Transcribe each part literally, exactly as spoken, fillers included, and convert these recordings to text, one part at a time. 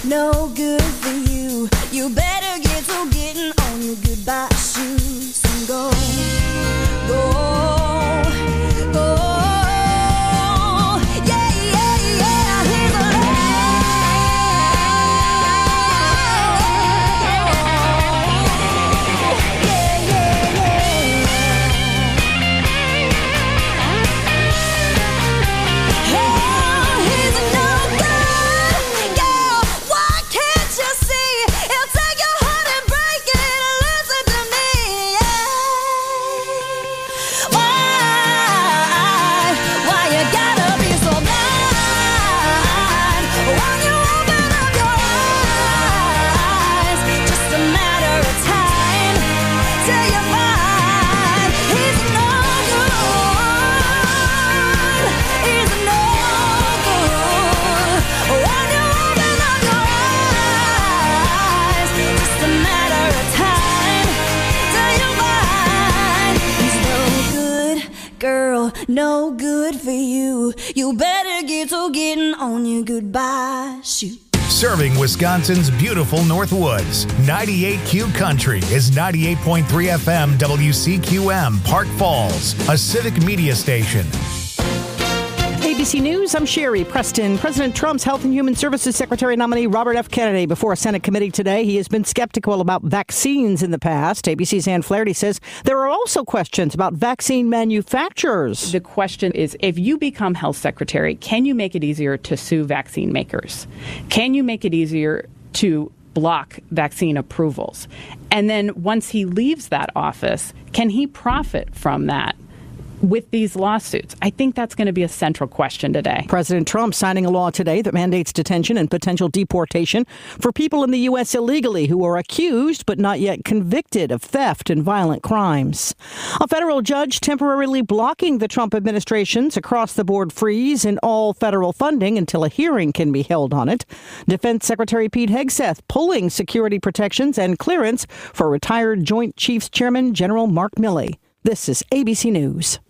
no good for you. You better get to getting on your goodbye shoes and go, go, go. Yeah, yeah, yeah. Here's a yeah, yeah, yeah. Oh, he's a no good girl. Why can't you see? He'll take your heart and break it. Listen to me. Why? Why you gotta be so blind? When you open up your eyes, just a matter of time till you find he's no good. He's no good. When you open up your eyes, just a matter of time till you find he's no good, girl, no good for you. You better get to getting on your goodbye shoot. Serving Wisconsin's beautiful Northwoods, ninety-eight Q Country is ninety-eight point three F M W C Q M, Park Falls, a civic media station. A B C News, I'm Sherry Preston. President Trump's Health and Human Services Secretary nominee Robert F. Kennedy before a Senate committee today. He has been skeptical about vaccines in the past. A B C's Ann Flaherty says there are also questions about vaccine manufacturers. The question is, if you become health secretary, can you make it easier to sue vaccine makers? Can you make it easier to block vaccine approvals? And then once he leaves that office, can he profit from that with these lawsuits? I think that's going to be a central question today. President Trump signing a law today that mandates detention and potential deportation for people in the U S illegally who are accused but not yet convicted of theft and violent crimes. A federal judge temporarily blocking the Trump administration's across-the-board freeze in all federal funding until a hearing can be held on it. Defense Secretary Pete Hegseth pulling security protections and clearance for retired Joint Chiefs Chairman General Mark Milley. This is A B C News.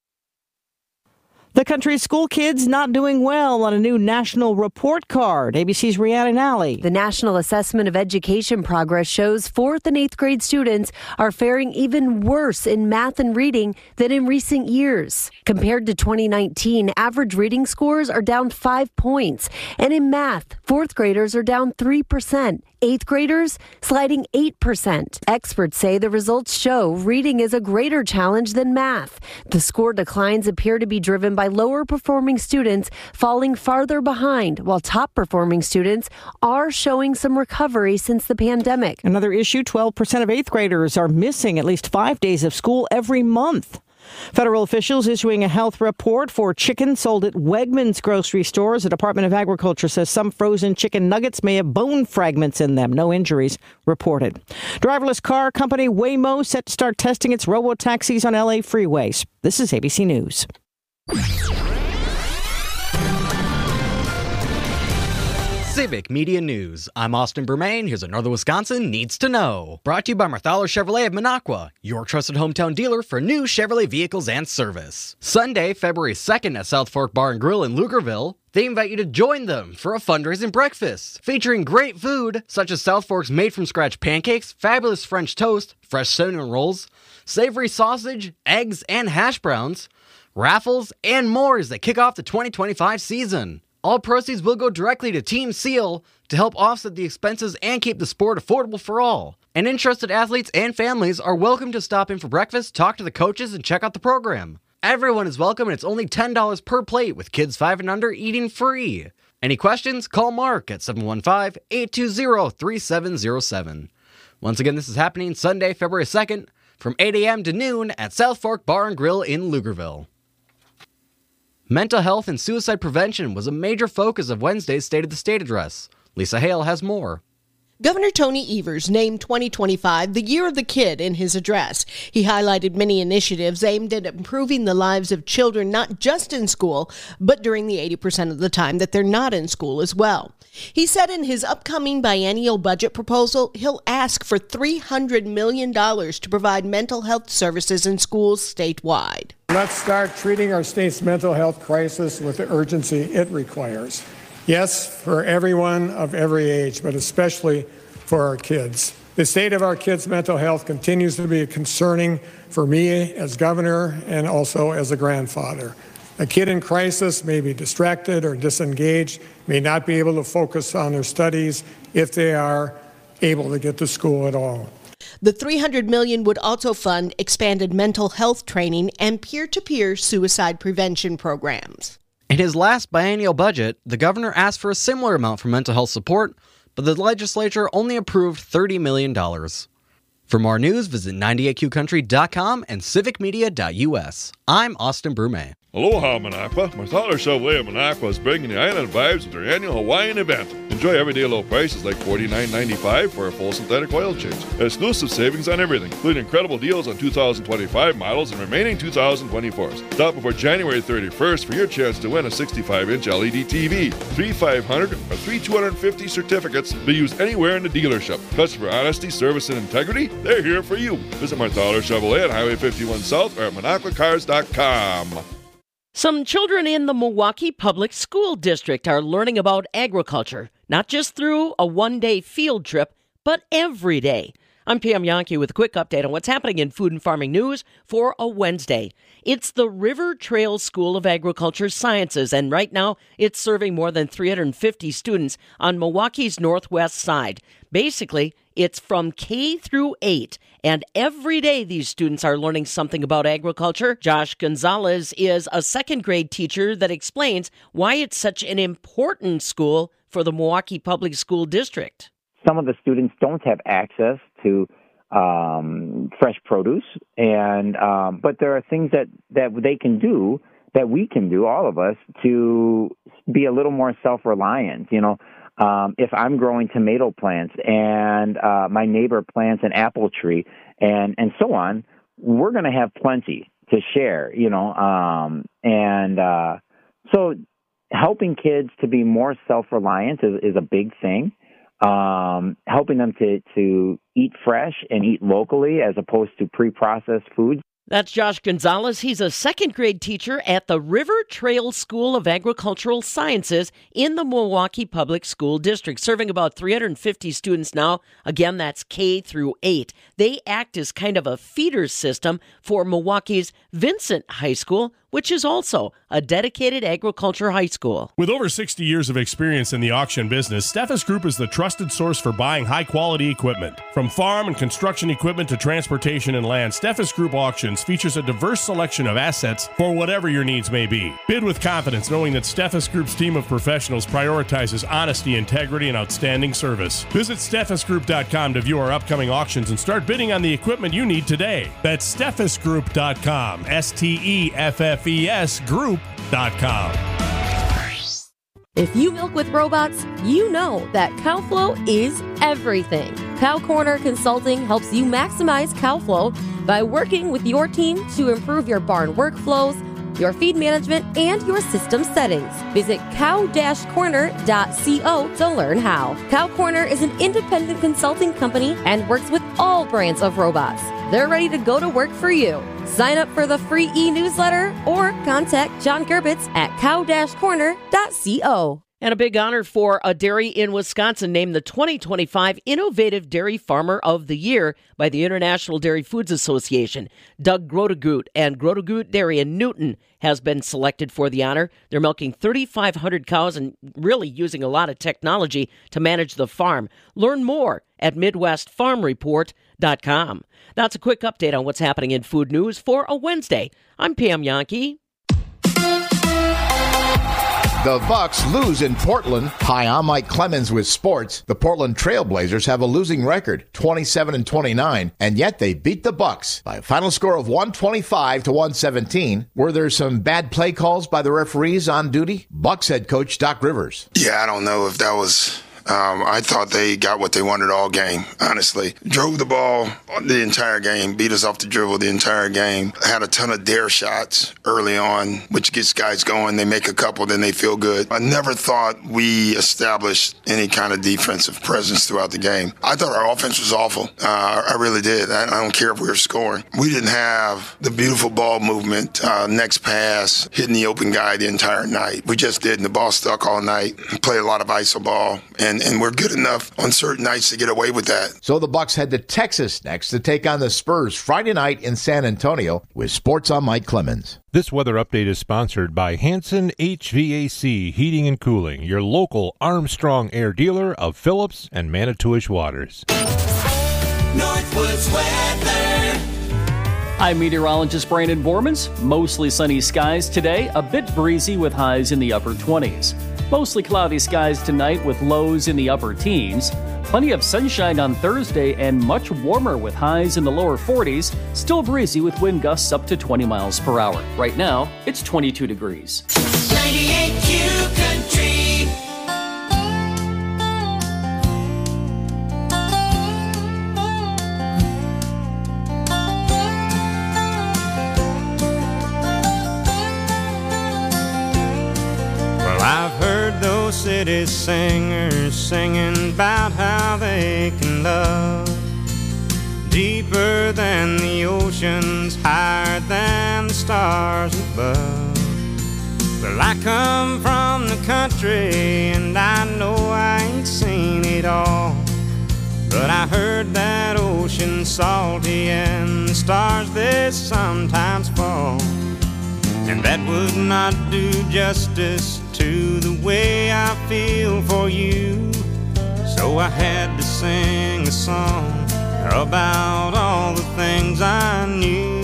The country's school kids not doing well on a new national report card. A B C's Rhiannon Alley. The National Assessment of Education Progress shows fourth and eighth grade students are faring even worse in math and reading than in recent years. Compared to twenty nineteen, average reading scores are down five points. And in math, fourth graders are down three percent. Eighth graders sliding eight percent. Experts say the results show reading is a greater challenge than math. The score declines appear to be driven by lower performing students falling farther behind, while top performing students are showing some recovery since the pandemic. Another issue, twelve percent of eighth graders are missing at least five days of school every month. Federal officials issuing a health report for chicken sold at Wegmans grocery stores. The Department of Agriculture says some frozen chicken nuggets may have bone fragments in them. No injuries reported. Driverless car company Waymo set to start testing its robo-taxis on L A freeways. This is A B C News. Civic Media News. I'm Austin Bermain. Here's another Wisconsin Needs to Know. Brought to you by Marthaler Chevrolet of Minocqua, your trusted hometown dealer for new Chevrolet vehicles and service. Sunday, February second at South Fork Bar and Grill in Lugerville, they invite you to join them for a fundraising breakfast featuring great food such as South Fork's made-from-scratch pancakes, fabulous French toast, fresh cinnamon rolls, savory sausage, eggs, and hash browns, raffles, and more as they kick off the twenty twenty-five season. All proceeds will go directly to Team SEAL to help offset the expenses and keep the sport affordable for all. And interested athletes and families are welcome to stop in for breakfast, talk to the coaches, and check out the program. Everyone is welcome, and it's only ten dollars per plate, with kids five and under eating free. Any questions? Call Mark at seven one five, eight two zero, three seven zero seven. Once again, this is happening Sunday, February second, from eight a.m. to noon at South Fork Bar and Grill in Lugerville. Mental health and suicide prevention was a major focus of Wednesday's State of the State address. Lisa Hale has more. Governor Tony Evers named twenty twenty-five the Year of the Kid in his address. He highlighted many initiatives aimed at improving the lives of children, not just in school, but during the eighty percent of the time that they're not in school as well. He said in his upcoming biennial budget proposal, he'll ask for three hundred million dollars to provide mental health services in schools statewide. Let's start treating our state's mental health crisis with the urgency it requires. Yes, for everyone of every age, but especially for our kids. The state of our kids' mental health continues to be concerning for me as governor and also as a grandfather. A kid in crisis may be distracted or disengaged, may not be able to focus on their studies if they are able to get to school at all. The three hundred million dollars would also fund expanded mental health training and peer-to-peer suicide prevention programs. In his last biennial budget, the governor asked for a similar amount for mental health support, but the legislature only approved thirty million dollars. For more news, visit ninety-eight Q country dot com and civic media dot U S. I'm Austin Brume. Aloha, Minocqua. Marthaler Chevrolet of Minocqua is bringing the island vibes with their annual Hawaiian event. Enjoy everyday low prices like forty-nine ninety-five for a full synthetic oil change. Exclusive savings on everything, including incredible deals on two thousand twenty-five models and remaining two thousand twenty-fours. Stop before January thirty-first for your chance to win a sixty-five inch L E D T V, three five hundred or three two hundred fifty certificates to be used anywhere in the dealership. Customer honesty, service, and integrity, they're here for you. Visit Marthaler Chevrolet on Highway fifty-one South or at minocqua cars dot com. Some children in the Milwaukee Public School District are learning about agriculture, not just through a one-day field trip, but every day. I'm Pam Yonke with a quick update on what's happening in food and farming news for a Wednesday. It's the River Trail School of Agriculture Sciences, and right now it's serving more than three hundred fifty students on Milwaukee's northwest side. Basically, it's from K through eight, and every day these students are learning something about agriculture. Josh Gonzalez is a second grade teacher that explains why it's such an important school for the Milwaukee Public School District. Some of the students don't have access to um, fresh produce, and um, but there are things that, that they can do, that we can do, all of us, to be a little more self-reliant. You know, um, if I'm growing tomato plants and uh, my neighbor plants an apple tree and, and so on, we're going to have plenty to share, you know, um, and uh, so helping kids to be more self-reliant is, is a big thing. Um, helping them to, to eat fresh and eat locally as opposed to pre-processed foods. That's Josh Gonzalez. He's a second grade teacher at the River Trail School of Agricultural Sciences in the Milwaukee Public School District, serving about three hundred fifty students now. Again, that's K through eight. They act as kind of a feeder system for Milwaukee's Vincent High School, which is also a dedicated agriculture high school. With over sixty years of experience in the auction business, Steffes Group is the trusted source for buying high-quality equipment. From farm and construction equipment to transportation and land, Steffes Group Auctions features a diverse selection of assets for whatever your needs may be. Bid with confidence, knowing that Steffes Group's team of professionals prioritizes honesty, integrity, and outstanding service. Visit steffes group dot com to view our upcoming auctions and start bidding on the equipment you need today. That's steffes group dot com, S T E F F E S group dot com. If you milk with robots, you know that CowFlow is everything. Cow Corner Consulting helps you maximize cow flow by working with your team to improve your barn workflows, your feed management, and your system settings. Visit cow dash corner dot co to learn how. Cow Corner is an independent consulting company and works with all brands of robots. They're ready to go to work for you. Sign up for the free e-newsletter or contact John Gerbitz at cow dash corner dot co. And a big honor for a dairy in Wisconsin named the twenty twenty-five Innovative Dairy Farmer of the Year by the International Dairy Foods Association. Doug Grotegut and Grotegut Dairy in Newton has been selected for the honor. They're milking thirty-five hundred cows and really using a lot of technology to manage the farm. Learn more at midwest farm report dot com. That's a quick update on what's happening in food news for a Wednesday. I'm Pam Yonke. The Bucks lose in Portland. Hi, I'm Mike Clemens with sports. The Portland Trail Blazers have a losing record, twenty-seven and twenty-nine, and yet they beat the Bucks by a final score of one twenty-five to one seventeen. Were there some bad play calls by the referees on duty? Bucks head coach Doc Rivers. Yeah, I don't know if that was Um, I thought they got what they wanted all game, honestly. Drove the ball the entire game, beat us off the dribble the entire game. Had a ton of dare shots early on, which gets guys going. They make a couple, then they feel good. I never thought we established any kind of defensive presence throughout the game. I thought our offense was awful. Uh, I really did. I, I don't care if we were scoring. We didn't have the beautiful ball movement, uh, next pass, hitting the open guy the entire night. We just did, and the ball stuck all night. Played a lot of iso ball, and, and we're good enough on certain nights to get away with that. So the Bucks head to Texas next to take on the Spurs Friday night in San Antonio. With Sports, I'm Mike Clemens. This weather update is sponsored by Hanson H V A C Heating and Cooling, your local Armstrong Air dealer of Phillips and Manitowish Waters. Northwoods weather. I'm meteorologist Brandon Bormans. Mostly sunny skies today, a bit breezy with highs in the upper twenties. Mostly cloudy skies tonight with lows in the upper teens. Plenty of sunshine on Thursday and much warmer with highs in the lower forties. Still breezy with wind gusts up to twenty miles per hour. Right now, it's twenty-two degrees. ninety-eight Q Country. Well, I've heard those city singers singing about how they can love deeper than the oceans, higher than the stars above. Well, I come from the country and I know I ain't seen it all, but I heard that ocean's salty and the stars they sometimes fall, and that would not do justice to the way I feel for you. So I had to sing a song about all the things I knew.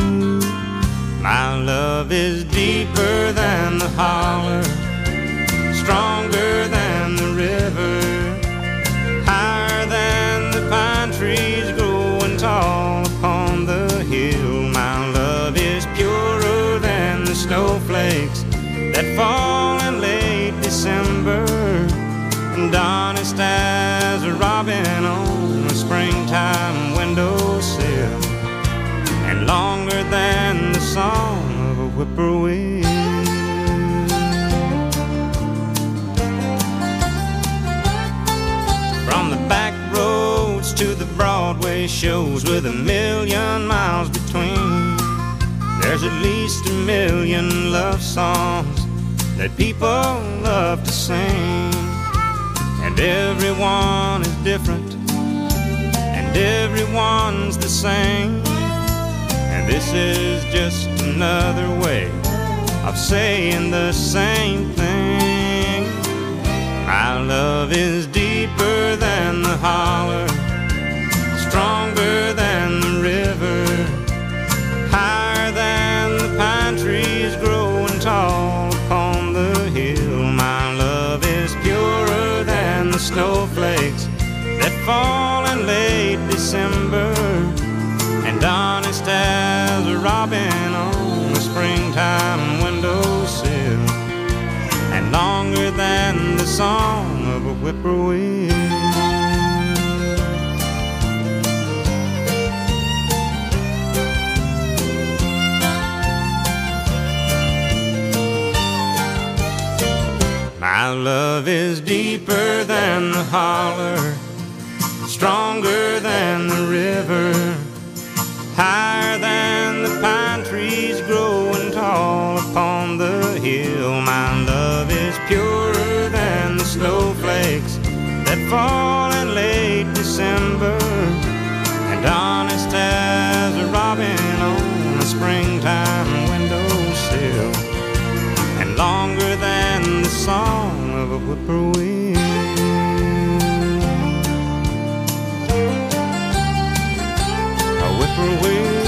My love is deeper than the holler, stronger than the river, higher than the pine trees growing tall upon the hill. My love is purer than the snowflakes that fall in late December, and honest as a robin on a springtime windowsill, and longer than the song of a whippoorwill. From the back roads to the Broadway shows with a million miles between, there's at least a million love songs that people love to sing, and everyone is different and everyone's the same, and this is just another way of saying the same thing. My love is deeper than the holler, stronger than the river, higher than the pine trees growing tall upon the hill. My love is purer than the snowflakes that fall in late December, and honest as a robin on a springtime windowsill, and longer than the song of a whippoorwill. My love is deeper than the holler, stronger than the river, higher than the pine trees growing tall upon the hill. My love is purer than the snowflakes that fall in late December, and honest as a robin on a springtime windowsill, and longer than the song of a whippoorwill. A whippoorwill.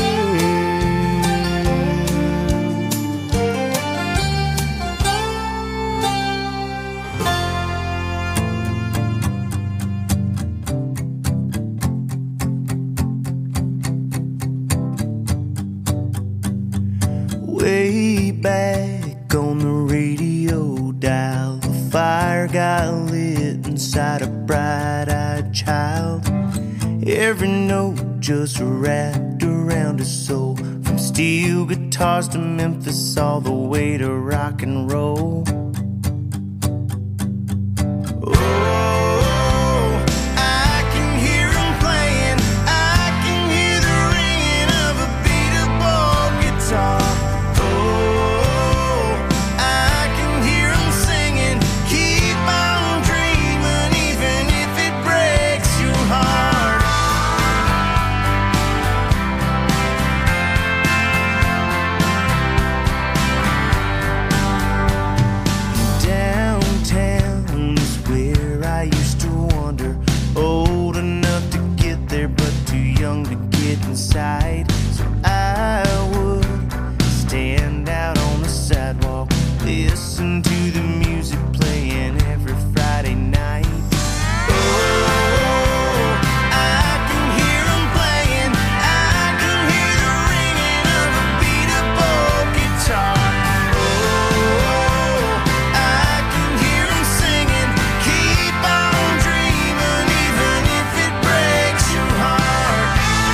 Way back on the radio dial, the fire got lit inside a bright-eyed child. Every note just wrapped around his soul. From steel guitars to Memphis, all the way to rock and roll. So I would stand out on the sidewalk, listen to the music playing every Friday night. Oh, I can hear them playing, I can hear the ringing of a beat-up guitar. Oh, I can hear them singing, keep on dreaming, even if it breaks your heart.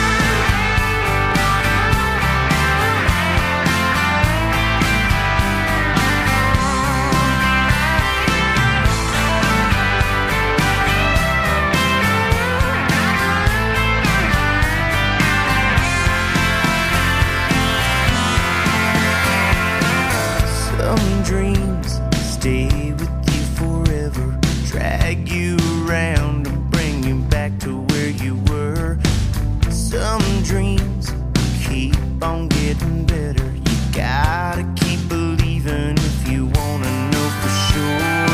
Some dreams stay with you forever, drag you around and bring you back to where you were. Some dreams keep on getting better. You gotta keep believing if you wanna know for sure.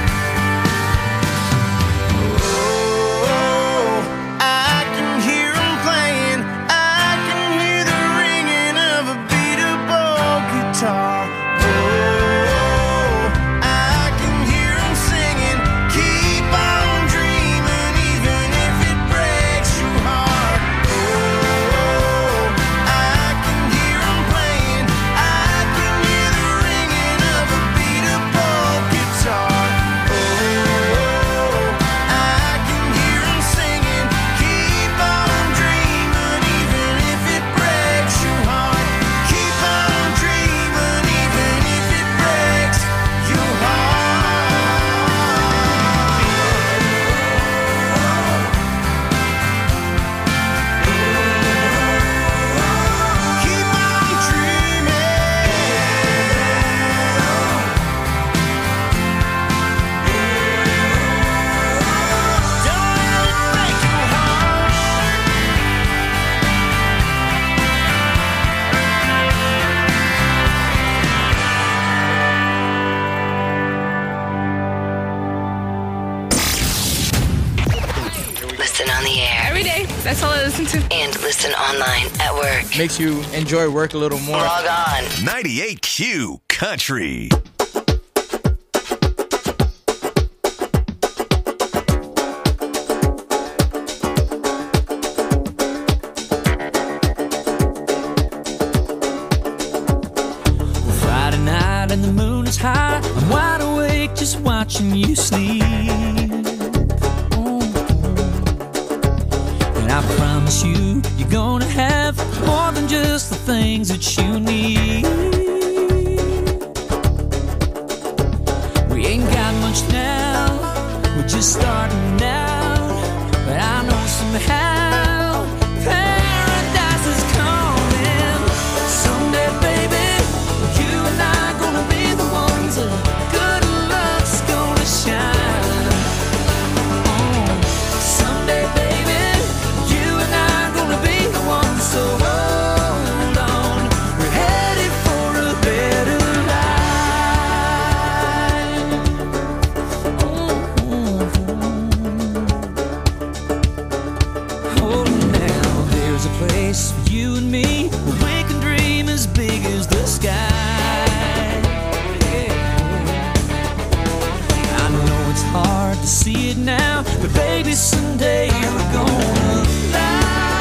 Oh, I can hear them playing, I can hear the ringing of a beat-up old guitar. Listen on the air. Every day. That's all I listen to. And listen online at work. Makes you enjoy work a little more. Log on. ninety-eight Q Country. Friday night and the moon is high. I'm wide awake just watching you sleep. I promise you, you're gonna have more than just the things that you need. We ain't got much now, we're just starting out. But I know somehow paradise is coming. Someday, baby, you and I gonna be the ones that good luck's gonna shine. Oh, someday, baby, so hold on, we're headed for a better life. Oh, now there's a place for you and me where we can dream as big as the sky. I know it's hard to see it now, but baby, someday we're gonna fly.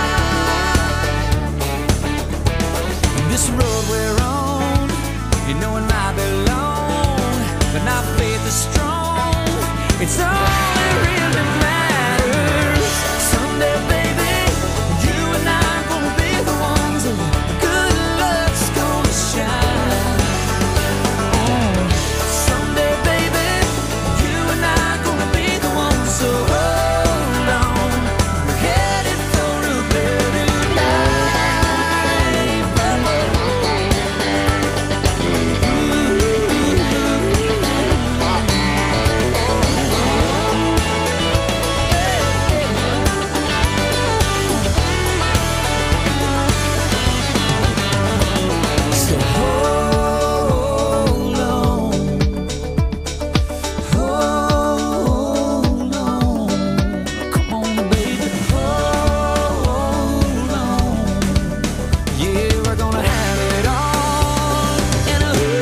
This road we're on, you know it might be long, but our faith is strong. It's all that really matters. Someday, baby, you and I are gonna be the ones and good luck's gonna shine. Oh, someday, baby, you and I are gonna be the ones. So hold on, we're headed for a better life. So hold on, hold on, come on, baby, hold on. Yeah, we're gonna have it all. And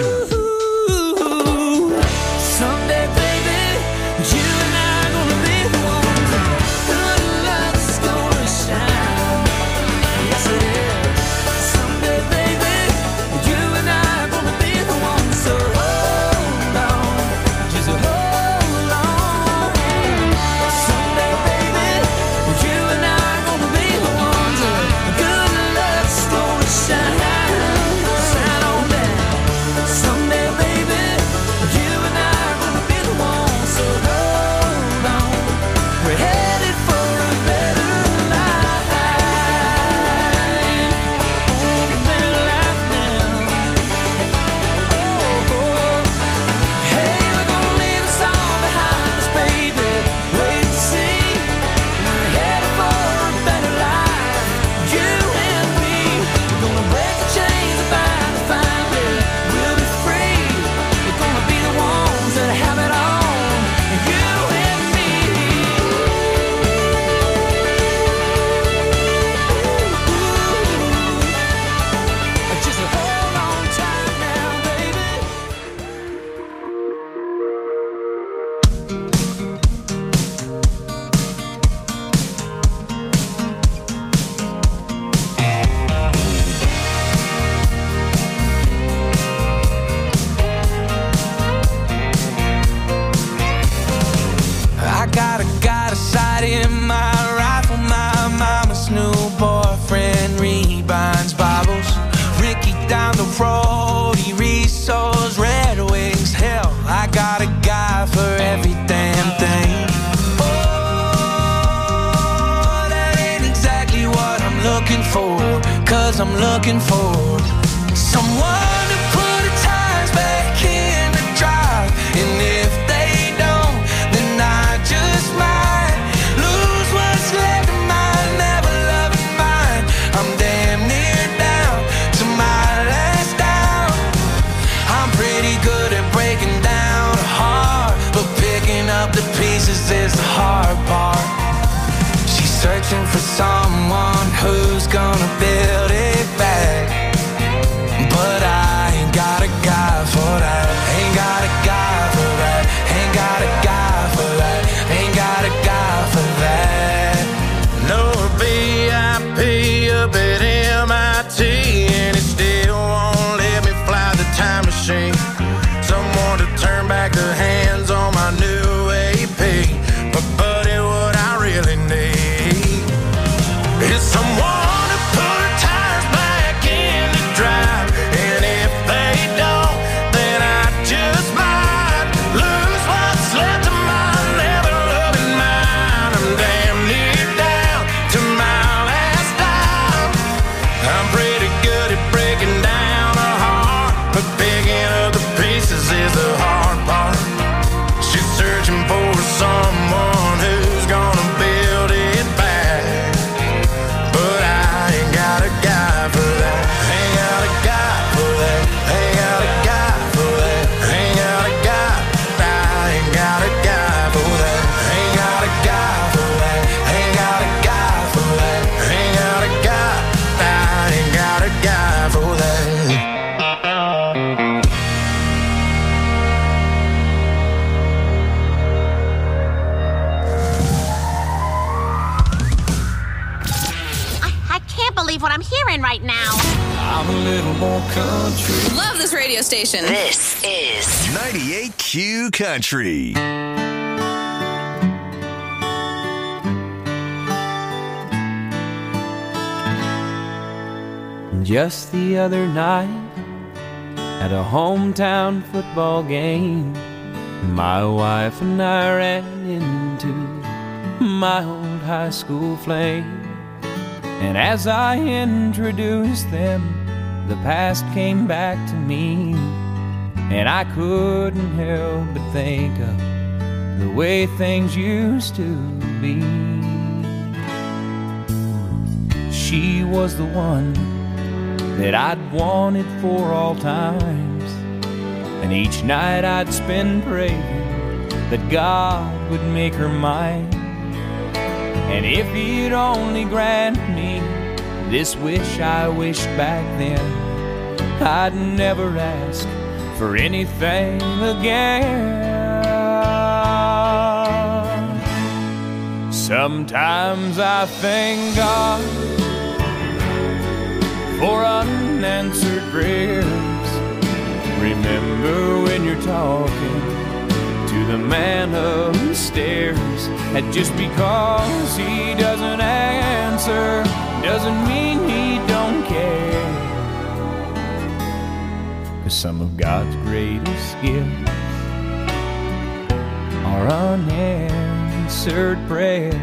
ooh, someday, baby, you and I are gonna be the ones. Good luck's gonna shine. Yes, it is. Someday, baby, you and I are gonna be the ones. So hold on, just hold on. Someday, baby, you and I are gonna be the ones. Good luck's gonna shine. Shine on down. Someday, baby, you and I are gonna be the ones. So hold on, we're headed for a better life. Oh, a better life now. Oh, hey, we're gonna leave us all behind us, baby. Wait to see. We're headed for a better life. You and me. We're gonna break the chains that bind us finally. We'll be free. We're gonna be the ones that have it all. You and me. Just hold on tight now, baby. I got a got a sight in my rifle. My mama's new boyfriend rebinds Bibles. Ricky down the road, he resows Red Wings. Hell, I got a guy for every damn thing. Oh, that ain't exactly what I'm looking for. Cause I'm looking for someone to put the tires back in the drive. And if they don't, then I just might lose what's left of my never loving mind. I'm damn near down to my last down. I'm pretty good at breaking down a heart, but picking up the pieces is the hard part. She's searching for someone who's gonna build it back. But I ain't got a guy for that. Ain't got a guy for that. Ain't got a guy for that. Ain't got a guy for that. No V I P up at M I T, and it still won't let me fly the time machine. Someone to turn back the hands on my new A P. But buddy, what I really need is someone to put her tires back in the drive. And if they don't, then I just might lose what's left of my never loving mind. I'm damn near down to my last dime. I'm pretty good at breaking down a heart, but picking up the pieces is the hard part. She's searching for someone who's gonna build it back. But I ain't got a guy for that. Ain't got a guy for that. Ain't got a guy for that. Ain't got a guy. I ain't got a guy for that. Ain't got a guy for that. Ain't got a guy for that. Ain't got a guy. I ain't got a guy for that. I can't believe what I'm hearing right now. I'm a little more country. Love this radio station. This is ninety-eight Q Country. And just the other night, at a hometown football game, my wife and I ran into my old high school flame. And as I introduced them, the past came back to me, and I couldn't help but think of the way things used to be. She was the one that I'd wanted for all times, and each night I'd spend praying that God would make her mine. And if he'd only grant me this wish I wished back then, I'd never ask for anything again. Sometimes I thank God for unanswered prayers. Remember when you're talking to the man upstairs, and just because he doesn't answer doesn't mean he don't care. 'Cause some of God's greatest gifts are unanswered prayers.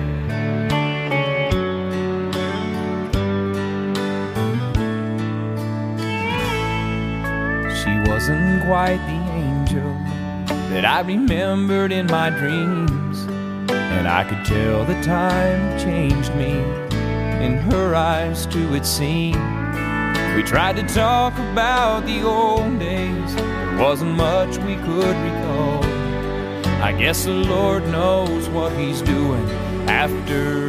She wasn't quite the angel that I remembered in my dreams, and I could tell the time changed me. In her eyes too it seemed. We tried to talk about the old days, there wasn't much we could recall. I guess the Lord knows what he's doing after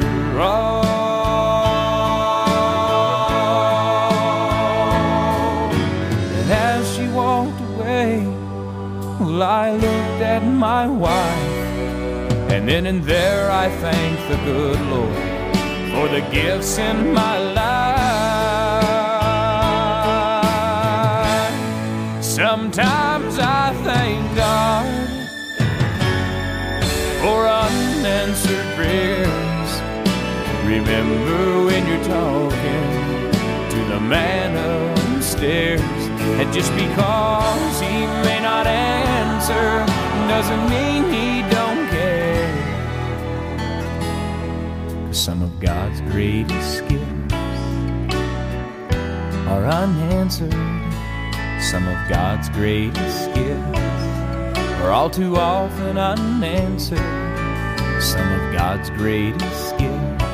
all. And as she walked away, well, I looked at my wife, and then and there I thanked the good Lord for the gifts in my life. Sometimes I thank God for unanswered prayers. Remember when you're talking to the man upstairs, and just because he may not answer doesn't mean he don't care. 'Cause some of God's greatest gifts are unanswered. Some of God's greatest gifts are all too often unanswered. Some of God's greatest gifts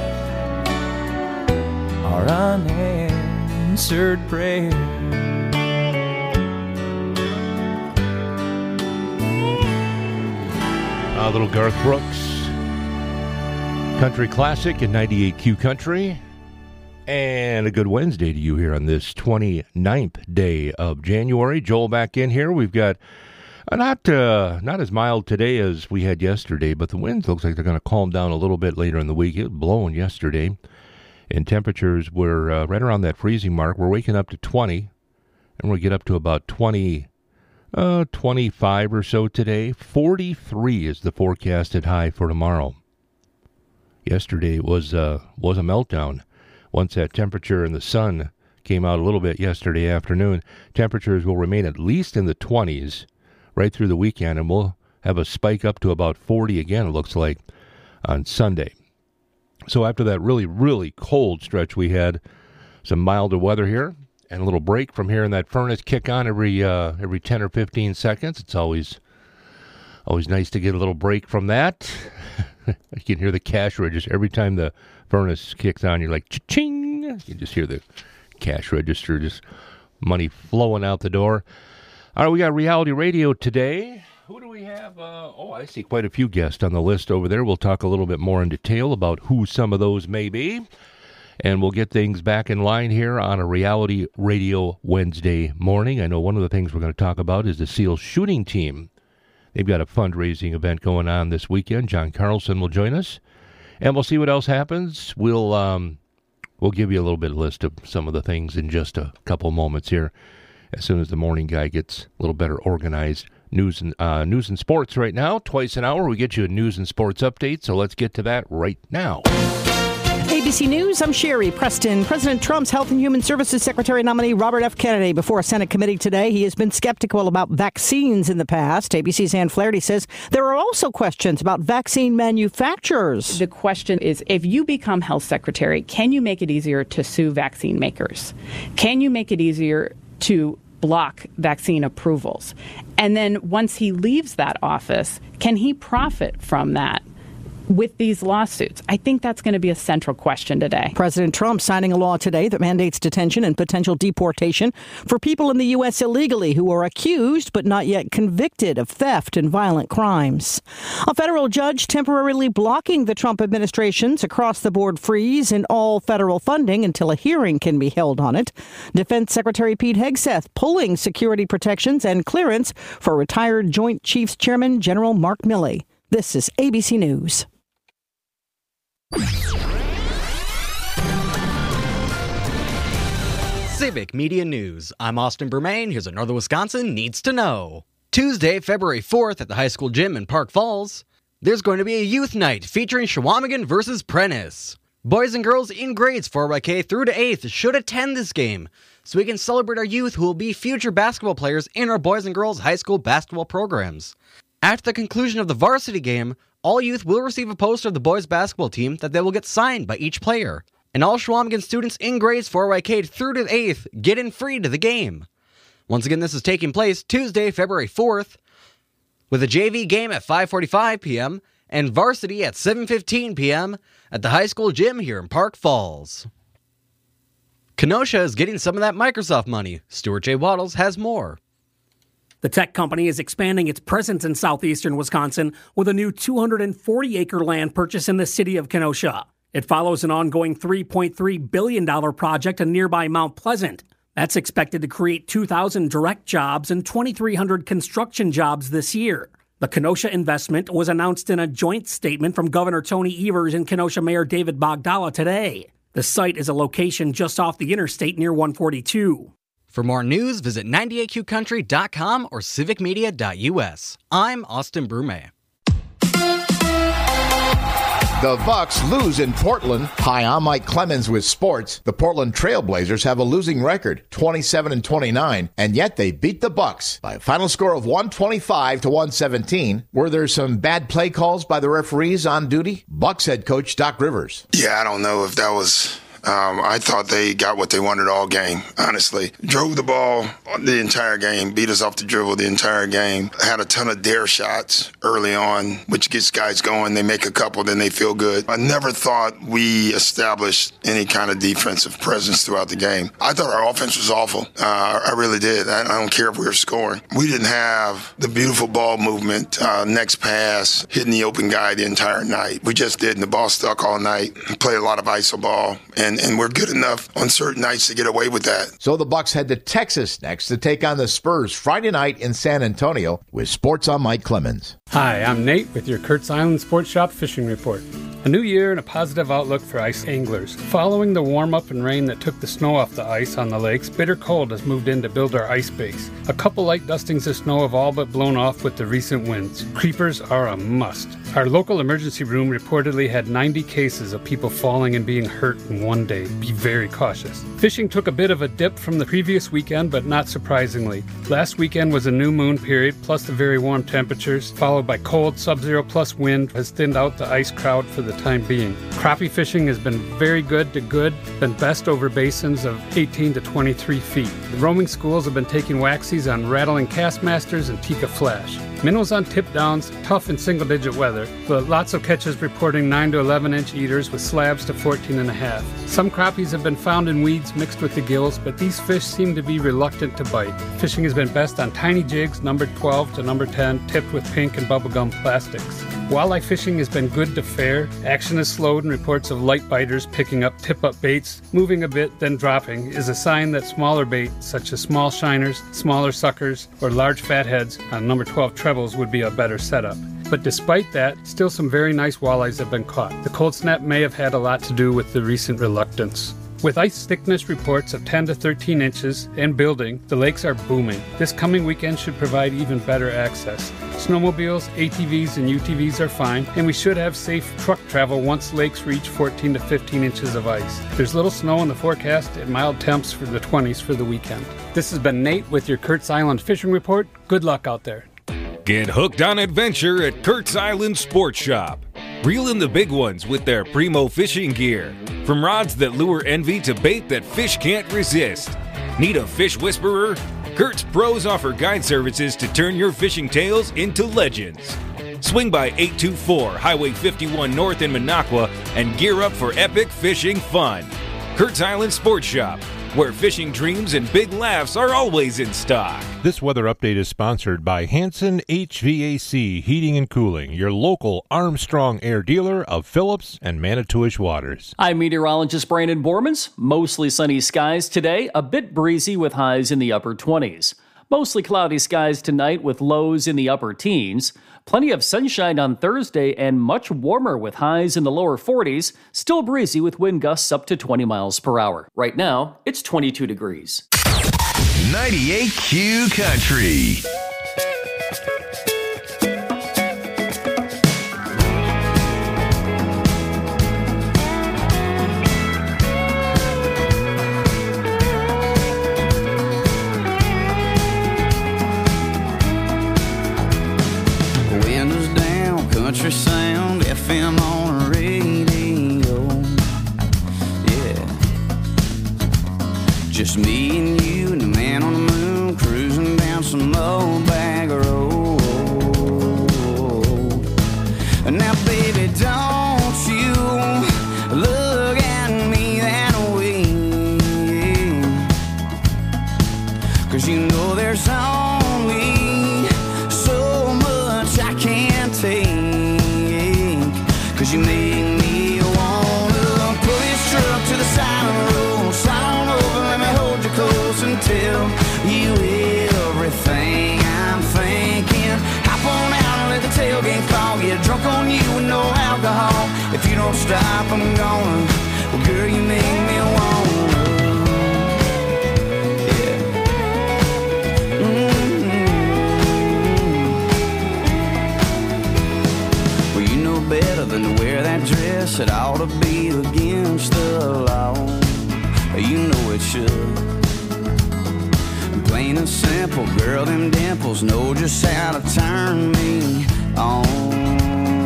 are unanswered prayers. Uh, little Garth Brooks, country classic in ninety-eight Q Country. And a good Wednesday to you here on this twenty-ninth day of January. Joel back in here. We've got uh, not uh, not as mild today as we had yesterday, but the winds looks like they're going to calm down a little bit later in the week. It was blowing yesterday, and temperatures were uh, right around that freezing mark. We're waking up to twenty, and we'll get up to about twenty, uh, twenty-five or so today. forty-three is the forecasted high for tomorrow. Yesterday was uh, was a meltdown. Once that temperature and the sun came out a little bit yesterday afternoon, temperatures will remain at least in the twenties right through the weekend, and we'll have a spike up to about forty again, it looks like, on Sunday. So after that really, really cold stretch we had, some milder weather here, and a little break from hearing that furnace kick on every uh, every ten or fifteen seconds. It's always always nice to get a little break from that. You can hear the cash register every time the furnace kicks on. You're like, cha-ching! You just hear the cash register, just money flowing out the door. All right, we got reality radio today. Who do we have? Uh, oh, I see quite a few guests on the list over there. We'll talk a little bit more in detail about who some of those may be. And we'll get things back in line here on a Reality Radio Wednesday morning. I know one of the things we're going to talk about is the SEAL shooting team. They've got a fundraising event going on this weekend. John Carlson will join us. And we'll see what else happens. We'll um, we'll give you a little bit of a list of some of the things in just a couple moments here, as soon as the morning guy gets a little better organized. News and uh, news and sports right now. Twice an hour, we get you a news and sports update. So let's get to that right now. Hey, B C News, I'm Sherry Preston. President Trump's Health and Human Services Secretary nominee Robert F. Kennedy before a Senate committee today. He has been skeptical about vaccines in the past. A B C's Ann Flaherty says there are also questions about vaccine manufacturers. The question is, if you become health secretary, can you make it easier to sue vaccine makers? Can you make it easier to block vaccine approvals? And then once he leaves that office, can he profit from that with these lawsuits? I think that's going to be a central question today. President Trump signing a law today that mandates detention and potential deportation for people in the U S illegally who are accused but not yet convicted of theft and violent crimes. A federal judge temporarily blocking the Trump administration's across-the-board freeze in all federal funding until a hearing can be held on it. Defense Secretary Pete Hegseth pulling security protections and clearance for retired Joint Chiefs Chairman General Mark Milley. This is A B C News. Civic Media News. I'm Austin Bermain. Here's what Northern Wisconsin needs to know. Tuesday, February fourth at the high school gym in Park Falls, there's going to be a youth night featuring Shawamigan versus Prentice. Boys and girls in grades four by K through to eighth should attend this game so we can celebrate our youth who will be future basketball players in our boys and girls high school basketball programs. At the conclusion of the varsity game, all youth will receive a poster of the boys basketball team that they will get signed by each player. And all Shawamigan students in grades four by K through to eighth get in free to the game. Once again, this is taking place Tuesday, February fourth, with a J V game at five forty-five p.m. and varsity at seven fifteen p.m. at the high school gym here in Park Falls. Kenosha is getting some of that Microsoft money. Stuart J. Waddles has more. The tech company is expanding its presence in southeastern Wisconsin with a new two hundred forty acre land purchase in the city of Kenosha. It follows an ongoing three point three billion dollars project in nearby Mount Pleasant. That's expected to create two thousand direct jobs and twenty-three hundred construction jobs this year. The Kenosha investment was announced in a joint statement from Governor Tony Evers and Kenosha Mayor David Bogdala today. The site is a location just off the interstate near one forty-two. For more news, visit ninety-eight Q country dot com or civic media dot U S. I'm Austin Brume. The Bucks lose in Portland. Hi, I'm Mike Clemens with sports. The Portland Trailblazers have a losing record, twenty-seven and twenty-nine, and yet they beat the Bucks by a final score of one twenty-five to one seventeen. Were there some bad play calls by the referees on duty? Bucks head coach Doc Rivers. Yeah, I don't know if that was... Um, I thought they got what they wanted all game, honestly. Drove the ball the entire game, beat us off the dribble the entire game. Had a ton of dare shots early on, which gets guys going. They make a couple, then they feel good. I never thought we established any kind of defensive presence throughout the game. I thought our offense was awful. Uh, I really did. I, I don't care if we were scoring. We didn't have the beautiful ball movement, uh, next pass, hitting the open guy the entire night. We just didn't. The ball stuck all night. We played a lot of I S O ball. And, and we're good enough on certain nights to get away with that. So the Bucks head to Texas next to take on the Spurs Friday night in San Antonio. With sports, I'm Mike Clemens. Hi, I'm Nate with your Kurt's Island Sports Shop Fishing Report. A new year and a positive outlook for ice anglers. Following the warm-up and rain that took the snow off the ice on the lakes, bitter cold has moved in to build our ice base. A couple light dustings of snow have all but blown off with the recent winds. Creepers are a must. Our local emergency room reportedly had ninety cases of people falling and being hurt in one day. Be very cautious. Fishing took a bit of a dip from the previous weekend, but not surprisingly. Last weekend was a new moon period, plus the very warm temperatures, followed by cold sub-zero plus wind has thinned out the ice crowd for the time being. Crappie fishing has been very good to good, been best over basins of eighteen to twenty-three feet. The roaming schools have been taking waxies on rattling Castmasters and Tika Flash. Minnows on tip downs, tough in single-digit weather, but lots of catches reporting nine to eleven inch eaters with slabs to fourteen and a half. Some crappies have been found in weeds mixed with the gills, but these fish seem to be reluctant to bite. Fishing has been best on tiny jigs, numbered twelve to number ten, tipped with pink and bubblegum plastics. Walleye fishing has been good to fair. Action has slowed and reports of light biters picking up tip-up baits, moving a bit, then dropping, is a sign that smaller bait, such as small shiners, smaller suckers, or large fatheads on number twelve trebles would be a better setup. But despite that, still some very nice walleyes have been caught. The cold snap may have had a lot to do with the recent reluctance. With ice thickness reports of ten to thirteen inches and building, the lakes are booming. This coming weekend should provide even better access. Snowmobiles, A T Vs, and U T Vs are fine, and we should have safe truck travel once lakes reach fourteen to fifteen inches of ice. There's little snow in the forecast and mild temps for the twenties for the weekend. This has been Nate with your Kurt's Island Fishing Report. Good luck out there. Get hooked on adventure at Kurt's Island Sports Shop. Reel in the big ones with their primo fishing gear. From rods that lure envy to bait that fish can't resist. Need a fish whisperer? Kurt's pros offer guide services to turn your fishing tales into legends. Swing by eight two four Highway fifty-one North in Minocqua and gear up for epic fishing fun. Kurt's Island Sports Shop, where fishing dreams and big laughs are always in stock. This weather update is sponsored by Hanson H V A C Heating and Cooling, your local Armstrong Air dealer of Phillips and Manitowish waters. I'm meteorologist Brandon Bormans. Mostly sunny skies today, a bit breezy with highs in the upper twenties. Mostly cloudy skies tonight with lows in the upper teens. Plenty of sunshine on Thursday and much warmer with highs in the lower forties. Still breezy with wind gusts up to twenty miles per hour. Right now, it's twenty-two degrees. ninety-eight Q Country. Country sound, F M on the radio. Yeah. Just me and you and the man on the moon cruising down some old bag road. Now, baby, don't you look at me that way. 'Cause you know there's only so much I can't take. 'Cause you make me wanna pull this truck to the side of the road, slide on over, let me hold you close and tell you everything I'm thinking. Hop on out and let the tailgate fall, get drunk on you with no alcohol. If you don't stop, I'm gonna. Well, girl, you make me wanna. Yeah. Mm-hmm. Well, you know better than to wear that dress. It ought to be against the law. You know it should. Plain and simple, girl, them dimples know just how to turn me on.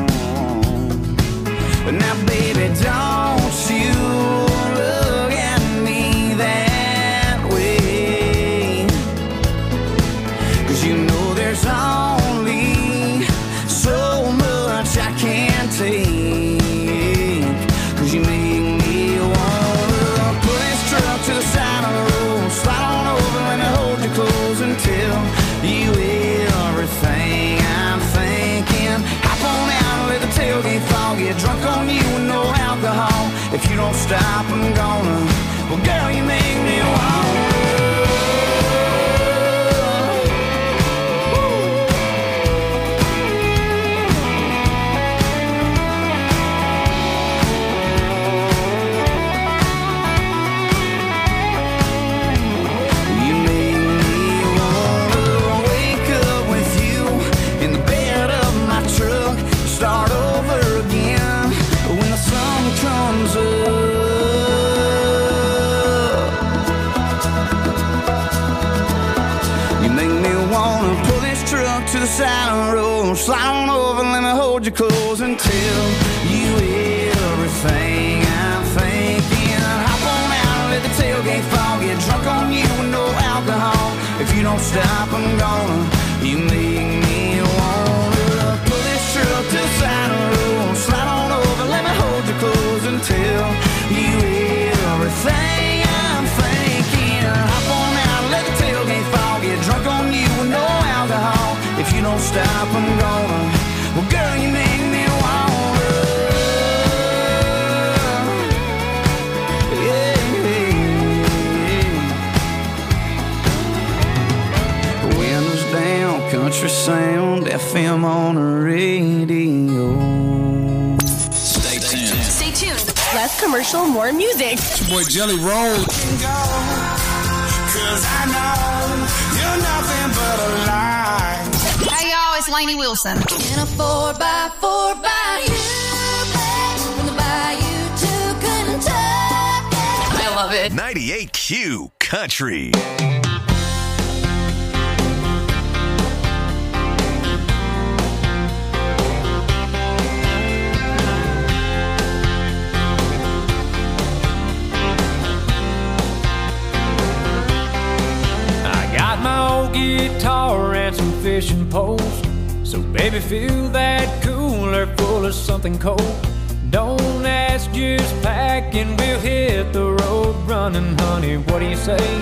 But now, baby, don't you look at me that way. 'Cause you know there's only so much I can't take. 'Cause you make me wanna pull this truck to the side of the road, slide on over, let me hold you close and tell you everything I'm thinking. Hop on out and let the tailgate fall, get drunk on you with no alcohol. If you don't stop, I'm gonna. Well, girl, you make me wanna. Start over again when the sun comes up. You make me wanna pull this truck to the side of the road, slide on over, let me hold you close and tell you everything I'm thinking. Hop on out and let the tailgate fall, get drunk on you with no alcohol. If you don't stop, I'm gonna. You make me wanna pull this truck to the side of the road, slide on over, let me hold you close and tell you everything I'm thinking. Hop on out, let the tailgate fall, get drunk on you with no alcohol. If you don't stop, I'm gonna. Well, girl, you make me wanna. Yeah, yeah. Windows down, country sound, F M on the radio. Stay tuned. Stay tuned. Less commercial, more music. It's your boy Jelly Roll. Cause I know you're nothing but a lie. Hey y'all, it's Lainey Wilson. In a four by four bayou, back from the bayou to Kentucky. I love it. ninety-eight Q Country. My old guitar and some fishing poles. So baby, fill that cooler full of something cold. Don't ask, just pack and we'll hit the road running, honey. What do you say?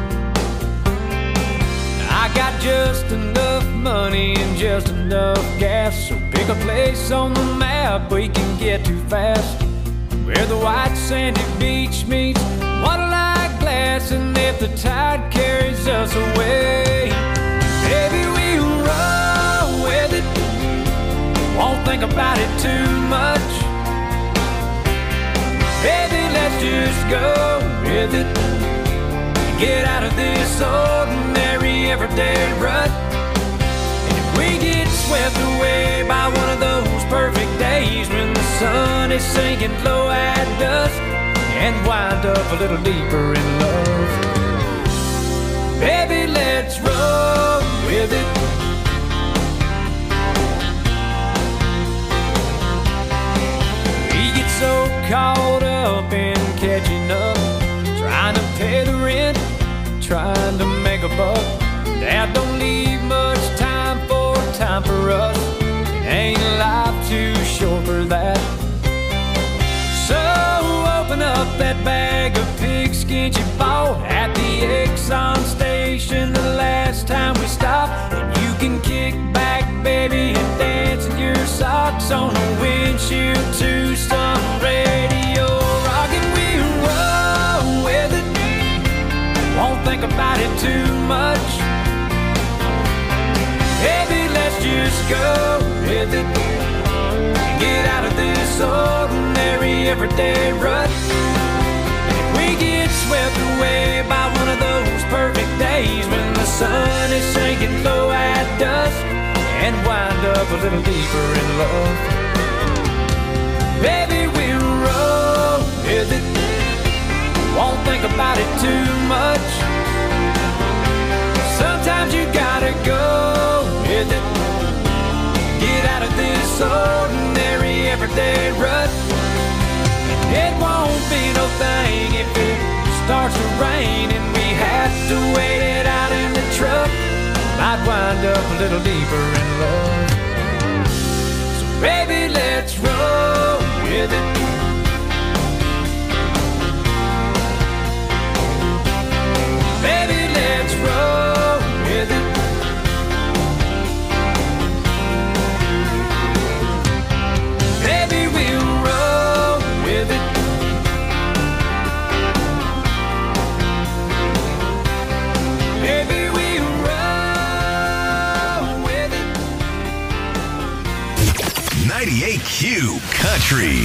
I got just enough money and just enough gas. So pick a place on the map we can get to fast, where the white sandy beach meets water-like glass. And if the tide carries us away, baby, we'll roll with it. Won't think about it too much. Baby, let's just go with it. Get out of this ordinary everyday rut. And if we get swept away by one of those perfect days when the sun is sinking low at dusk, and wind up a little deeper in love, baby, let's roll with it. We get so caught up in catching up, trying to pay the rent, trying to make a buck, that don't leave much time for time for us. It ain't life too short for that. So open up that bag of pigskin you bought at the Exxon station the last time we stopped, and you can kick back, baby, and dance in your socks on the windshield to some radio rock, and we roll with it. Won't think about it too much. Baby, let's just go with it. Get out of this ordinary everyday rut. If we get swept away by one of those perfect days when the sun is sinking low at dusk, and wind up a little deeper in love, baby, we'll roll with it. Won't think about it too much. Sometimes you gotta go with it. Get out of this ordinary everyday rut. It won't be no thing if it starts to rain and we have to wait it out in the truck. Might wind up a little deeper in love. So baby, let's roll with it. Baby, let's roll with it. Baby, we'll roll with it. Baby, we'll roll with it. ninety-eight Q Country.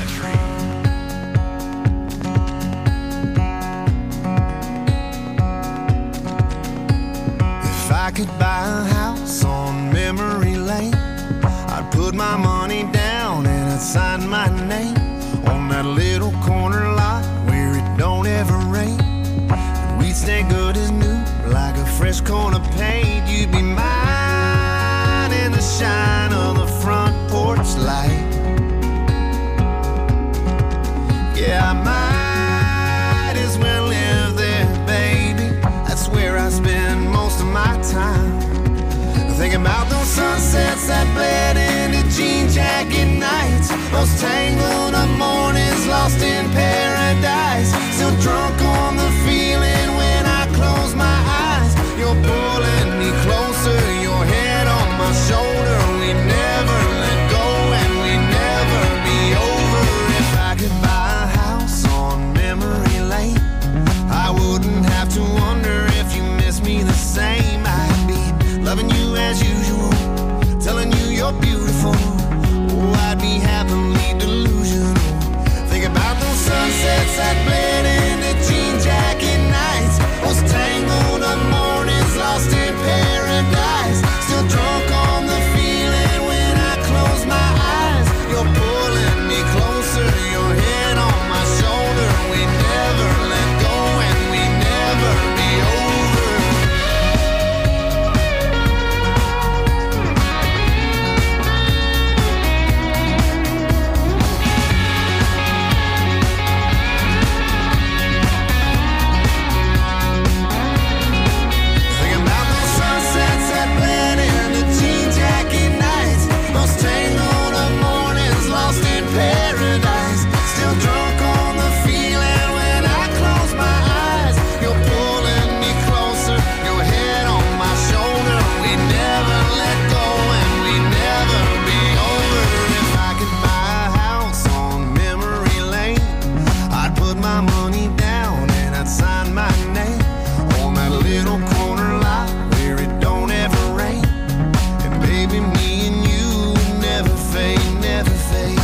If I could buy a house on memory lane, I'd put my money down and I'd sign my name on that little corner lot where it don't ever rain. And we'd stay good as new, like a fresh coat of paint. You'd be mine in the shine of the front porch light. Yeah, I might as well live there, baby. That's where I spend most of my time. Thinking about those sunsets that bled into jean jacket nights, those tangled up mornings lost in paradise. Still drunk on the feeling when I close my eyes. You're pulling me closer, your head on my shoulder. We never let go and we never be over. If I could buy a house on memory lane, I wouldn't have to wonder if you miss me the same. I'd be loving you as usual, telling you you're beautiful. Oh, I'd be happily delusional chance that bled into jean jacket nights. Those tangled up mornings lost in paradise. Still drunk on the feeling when I close my eyes. You're pulling me closer, your head on my shoulder. We never let go and we never be over. Thinking about those sunsets that bled into jean jacket nights. Those tangled up mornings lost in paradise. Still drunk on the feeling when I close my eyes. You're pulling me closer, your head on my shoulder. We never let go and we never be over. If I could buy a house on memory lane, I'd put my money down and I'd sign my name on that little corner lot where it don't ever rain. And baby, me and you never fade, never fade.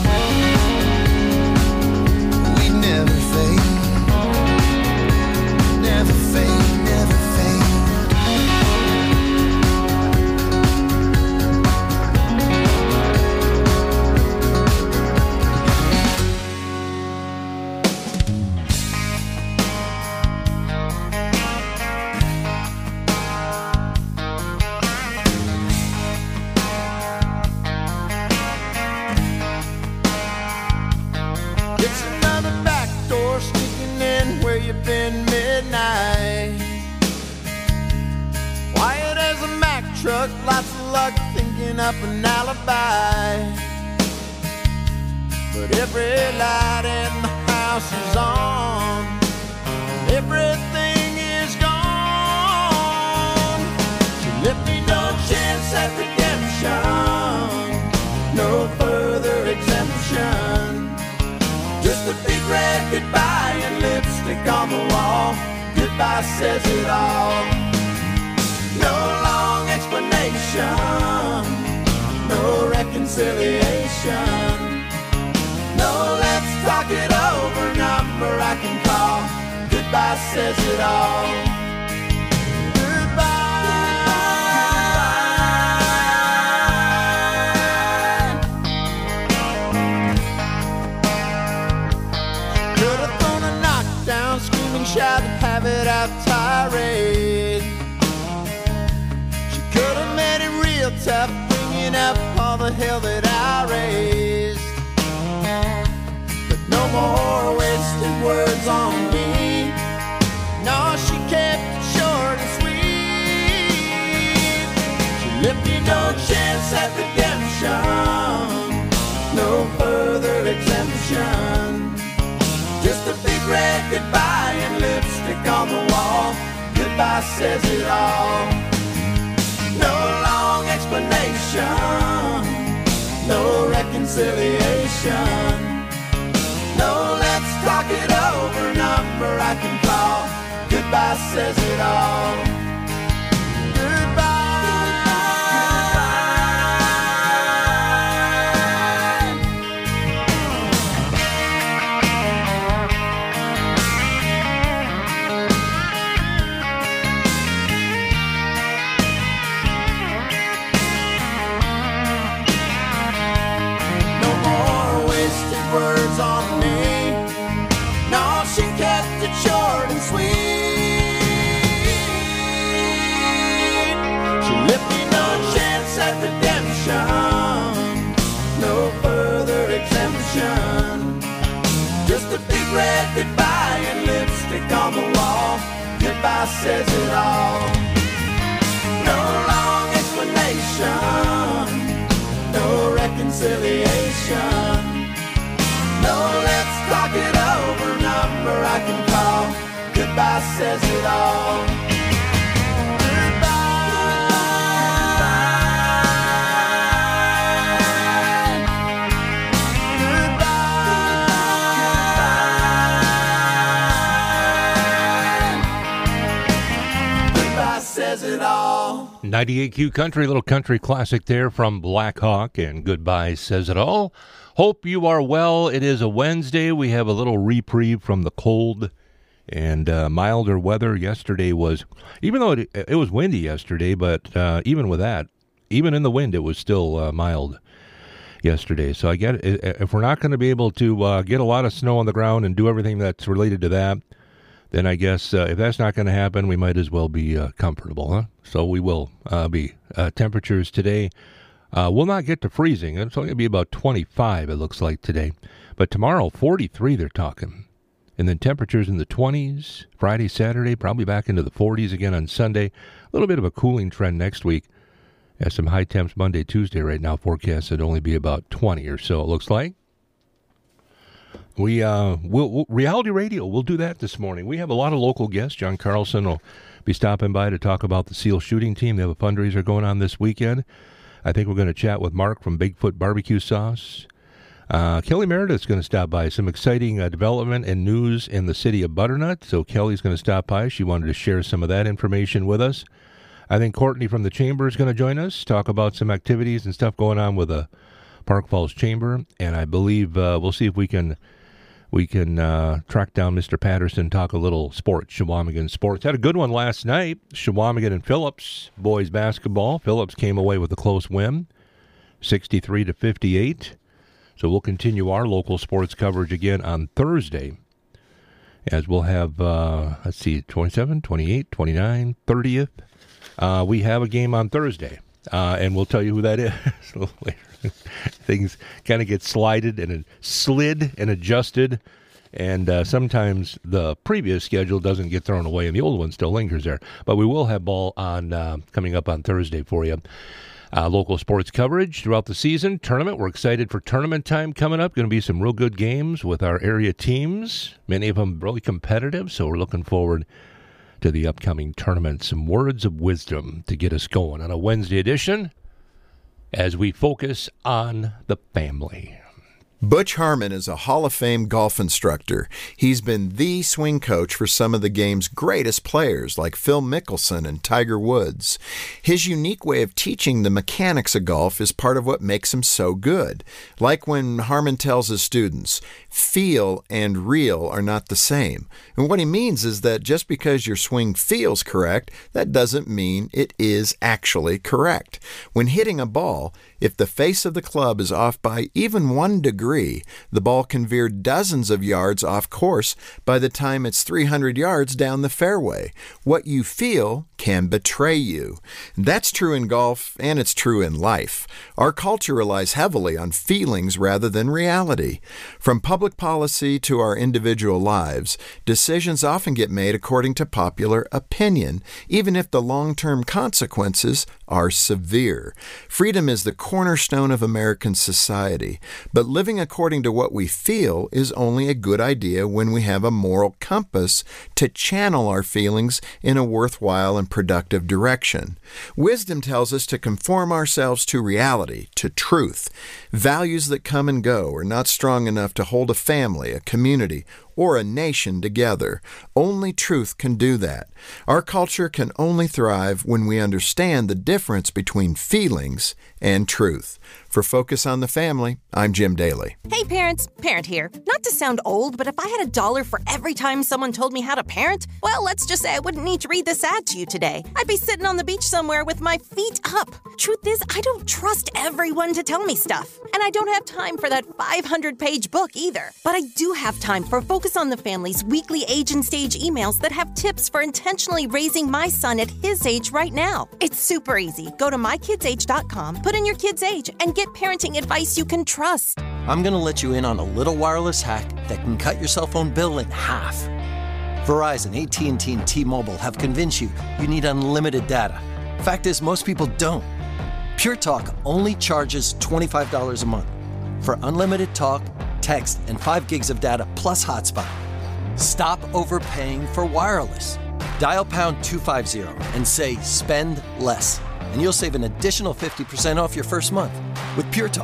We never fade, never fade, never fade. It's another back door sneaking in where you've been midnight. Quiet as a Mack truck, lots of luck thinking up an alibi. But every light in the house is on, everything is gone. She left me no chance at redemption, no further exemption. Just a big red goodbye and lipstick on the wall. Goodbye says it all. No long explanation, no reconciliation. No, let's talk it over, number I can call. Goodbye says it all. Shout and have it out tirade. She could have made it real tough, bringing up all the hell that I raised. But no more wasted words on me. No, she kept it short and sweet. She left me no chance at redemption, no further exemption. Just a big red goodbye and lipstick on the wall. Goodbye says it all. No long explanation, no reconciliation. No, let's talk it over, number I can call. Goodbye says it all. Words on me. No, she kept it short and sweet. She left me no chance at redemption, no further exemption. Just a big red goodbye and lipstick on the wall. Goodbye says it all. No long explanation, no reconciliation. No, let's talk it over, number I can call. Goodbye says it all. Goodbye says it all. ninety-eight Q Country, little country classic there from Black Hawk, and Goodbye Says It All. Hope you are well. It is a Wednesday. We have a little reprieve from the cold and uh, milder weather. Yesterday was, even though it, it was windy yesterday, but uh, even with that, even in the wind, it was still uh, mild yesterday. So I get it. If we're not going to be able to uh, get a lot of snow on the ground and do everything that's related to that, then I guess uh, if that's not going to happen, we might as well be uh, comfortable, huh? So we will uh, be. Uh, temperatures today uh, will not get to freezing. It's only going to be about twenty-five, it looks like, today. But tomorrow, forty-three, they're talking. And then temperatures in the twenties, Friday, Saturday, probably back into the forties again on Sunday. A little bit of a cooling trend next week. Has some high temps Monday, Tuesday right now. Forecasted only be about twenty or so, it looks like. We uh, will we'll, Reality Radio, we'll do that this morning. We have a lot of local guests. John Carlson will be stopping by to talk about the SEAL shooting team. They have a fundraiser going on this weekend. I think we're going to chat with Mark from Bigfoot Barbecue Sauce. Uh, Kelly Meredith's going to stop by. Some exciting uh, development and news in the city of Butternut. So Kelly's going to stop by. She wanted to share some of that information with us. I think Courtney from the Chamber is going to join us, talk about some activities and stuff going on with the Park Falls Chamber. And I believe uh, we'll see if we can we can uh, track down Mister Patterson, talk a little sports, Shawamigan sports. Had a good one last night, Shawamigan and Phillips boys basketball. Phillips came away with a close win, sixty-three to fifty-eight. So we'll continue our local sports coverage again on Thursday, as we'll have, uh, let's see, twenty-seven, twenty-eight, twenty-nine, thirtieth. Uh, we have a game on Thursday, uh, and we'll tell you who that is a little later. Things kind of get slided and slid and adjusted, and uh, sometimes the previous schedule doesn't get thrown away, and the old one still lingers there. But we will have ball on uh, coming up on Thursday for you. Uh, local sports coverage throughout the season. Tournament, we're excited for tournament time coming up. Going to be some real good games with our area teams, many of them really competitive, so we're looking forward to the upcoming tournament. Some words of wisdom to get us going on a Wednesday edition as we focus on the family. Butch Harmon is a Hall of Fame golf instructor. He's been the swing coach for some of the game's greatest players like Phil Mickelson and Tiger Woods. His unique way of teaching the mechanics of golf is part of what makes him so good. Like when Harmon tells his students, feel and real are not the same. And what he means is that just because your swing feels correct, that doesn't mean it is actually correct. When hitting a ball, if the face of the club is off by even one degree, the ball can veer dozens of yards off course by the time it's three hundred yards down the fairway. What you feel can betray you. That's true in golf, and it's true in life. Our culture relies heavily on feelings rather than reality. From public policy to our individual lives, decisions often get made according to popular opinion, even if the long-term consequences are severe. Freedom is the cornerstone of American society, but living according to what we feel is only a good idea when we have a moral compass to channel our feelings in a worthwhile and productive direction. Wisdom tells us to conform ourselves to reality, to truth. Values that come and go are not strong enough to hold a family, a community, or a nation together. Only truth can do that. Our culture can only thrive when we understand the difference between feelings and truth. For Focus on the Family, I'm Jim Daly. Hey parents, Parent here. Not to sound old, but if I had a dollar for every time someone told me how to parent, well, let's just say I wouldn't need to read this ad to you today. I'd be sitting on the beach somewhere with my feet up. Truth is, I don't trust everyone to tell me stuff. And I don't have time for that five hundred page book either. But I do have time for Focus on the Family's weekly age and stage emails that have tips for intentionally raising my son at his age right now. It's super easy. Go to my kids age dot com, put in your kid's age, and get parenting advice you can trust. I'm going to let you in on a little wireless hack that can cut your cell phone bill in half. Verizon, A T and T, and T-Mobile have convinced you you need unlimited data. Fact is, most people don't. Pure Talk only charges twenty-five dollars a month for unlimited talk, text, and five gigs of data plus hotspot. Stop overpaying for wireless. Dial pound two fifty and say spend less, and you'll save an additional fifty percent off your first month with Pure Talk.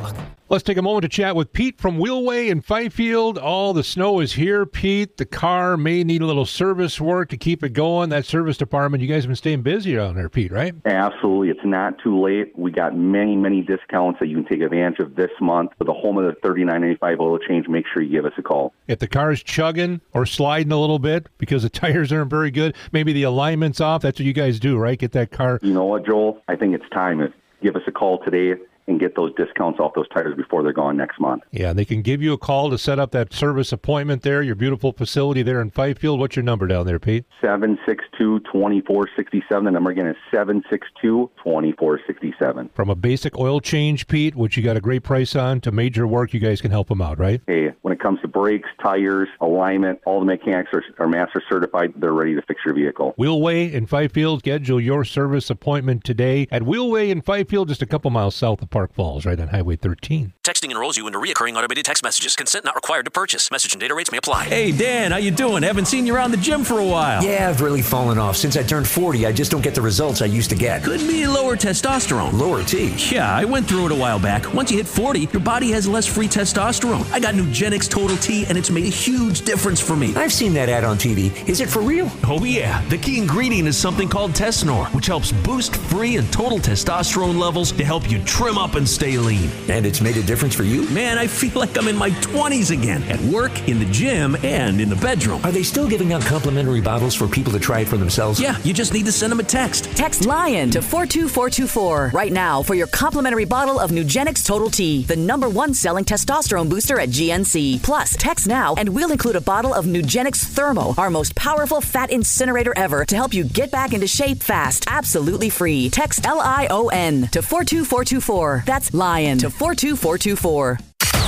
Let's take a moment to chat with Pete from Wheelway in Fifield. All the snow is here, Pete. The car may need a little service work to keep it going. That service department, you guys have been staying busy around there, Pete, right? Absolutely. It's not too late. We got many, many discounts that you can take advantage of this month. For the home of the thirty-nine ninety-five oil change, make sure you give us a call. If the car's chugging or sliding a little bit because the tires aren't very good, maybe the alignment's off, that's what you guys do, right? Get that car. You know what, Joel? I think it's time. Give us a call today and get those discounts off those tires before they're gone next month. Yeah, they can give you a call to set up that service appointment there, your beautiful facility there in Fifield. What's your number down there, Pete? seven six two, two four six seven. The number again is seven six two, two four six seven. From a basic oil change, Pete, which you got a great price on, to major work, you guys can help them out, right? Hey, when it comes to brakes, tires, alignment, all the mechanics are, are master certified. They're ready to fix your vehicle. Wheelway in Fifield. Schedule your service appointment today at Wheelway in Fifield, just a couple miles south of Park Falls, right on Highway thirteen. Texting enrolls you into recurring automated text messages. Consent not required to purchase. Message and data rates may apply. Hey, Dan, how you doing? Haven't seen you around the gym for a while. Yeah, I've really fallen off. Since I turned forty, I just don't get the results I used to get. Could be lower testosterone. Lower T? Yeah, I went through it a while back. Once you hit forty, your body has less free testosterone. I got Nugenix Total T, and it's made a huge difference for me. I've seen that ad on T V. Is it for real? Oh, yeah. The key ingredient is something called Tesnor, which helps boost free and total testosterone levels to help you trim up and stay lean. And it's made a difference for you? Man, I feel like I'm in my twenties again, at work, in the gym, and in the bedroom. Are they still giving out complimentary bottles for people to try it for themselves? Yeah, you just need to send them a text. Text LION to four two four two four right now for your complimentary bottle of Nugenix Total T, the number one selling testosterone booster at G N C. Plus, text now and we'll include a bottle of Nugenix Thermo, our most powerful fat incinerator ever, to help you get back into shape fast. Absolutely free. Text L I O N to four two four two four. That's LION to four two four two four.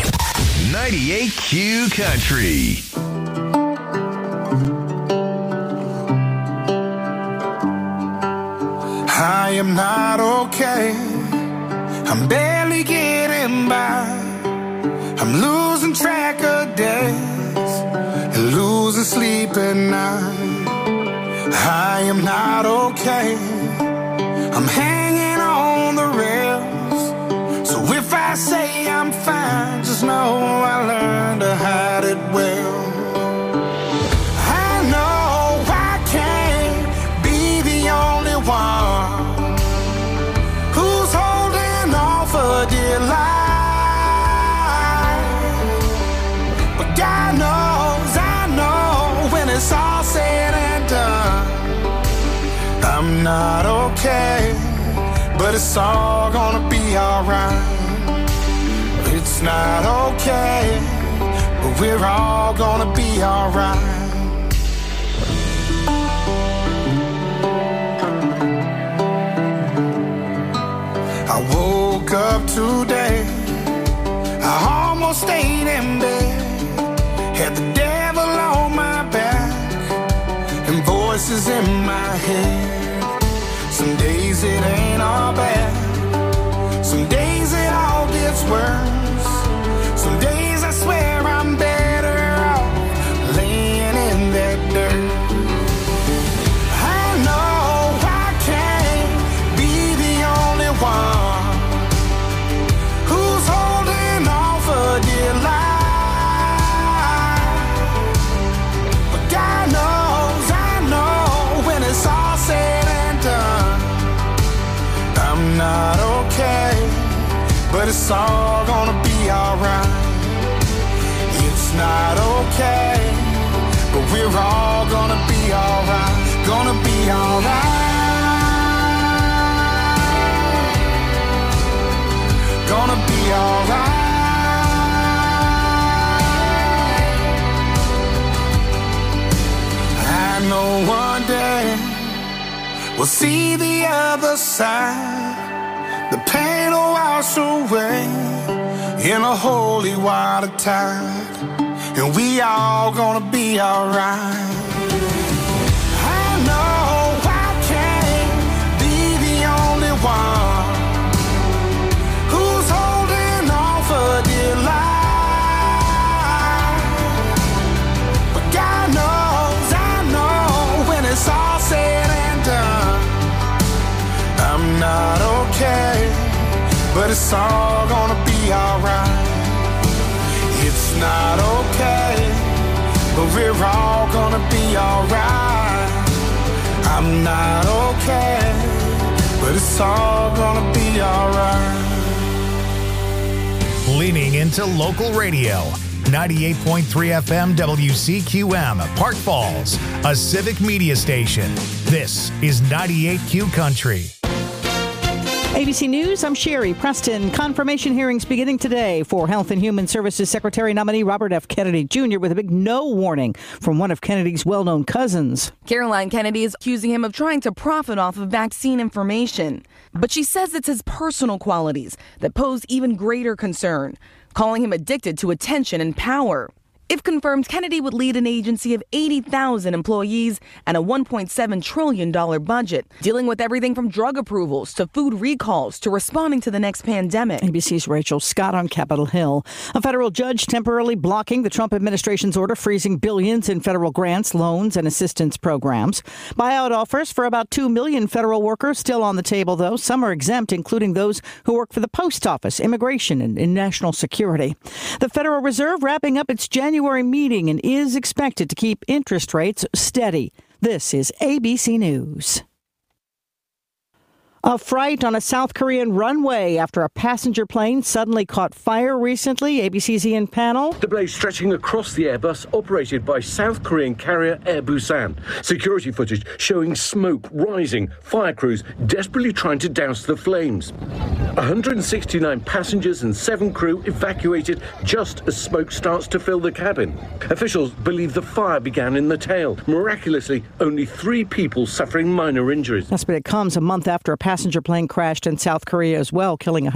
ninety-eight Q Country. I am not okay. I'm barely getting by. I'm losing track of days and losing sleep at night. I am not okay. I'm hanging on the rails. So if I say I'm fine, just know I learned to hide it well. I know I can't be the only one who's holding on for dear life. But God knows, I know when it's all said and done, I'm not okay, but it's all gonna be alright. It's not okay, but we're all gonna be alright. I woke up today, I almost stayed in bed, had the devil on my back and voices in my head. Some days it ain't all bad, some days it all gets worse. Some days I swear I'm better off laying in that dirt. I know I can't be the only one who's holding on for dear life. But God knows, I know when it's all said and done, I'm not okay, but it's all gonna be alright. It's not okay, but we're all gonna be alright. Gonna be alright. Gonna be alright. I know one day we'll see the other side. The pain will wash away in a holy water tide, and we all gonna be alright. I know I can't be the only one who's holding on for dear life. But God knows, I know when it's all said and done, I'm not okay, but it's all gonna be alright. not okay, but we're all gonna be alright. I'm not okay, but it's all gonna be alright. Leaning into local radio. ninety-eight point three F M W C Q M, Park Falls, a civic media station. This is ninety-eight Q Country. A B C News, I'm Sherry Preston. Confirmation hearings beginning today for Health and Human Services Secretary nominee Robert F. Kennedy Junior with a big no warning from one of Kennedy's well-known cousins. Caroline Kennedy is accusing him of trying to profit off of vaccine information. But she says it's his personal qualities that pose even greater concern, calling him addicted to attention and power. If confirmed, Kennedy would lead an agency of eighty thousand employees and a one point seven trillion dollars budget, dealing with everything from drug approvals to food recalls to responding to the next pandemic. A B C's Rachel Scott on Capitol Hill. A federal judge temporarily blocking the Trump administration's order freezing billions in federal grants, loans, and assistance programs. Buyout offers for about two million federal workers still on the table, though. Some are exempt, including those who work for the post office, immigration, and in national security. The Federal Reserve wrapping up its January meeting and is expected to keep interest rates steady. This is A B C News. A fright on a South Korean runway after a passenger plane suddenly caught fire recently. A B C's Ian Pannell. The blaze stretching across the Airbus operated by South Korean carrier Air Busan. Security footage showing smoke rising, fire crews desperately trying to douse the flames. one hundred sixty-nine passengers and seven crew evacuated just as smoke starts to fill the cabin. Officials believe the fire began in the tail. Miraculously, only three people suffering minor injuries. Yes, but it comes a month after a passenger plane crashed in South Korea as well, killing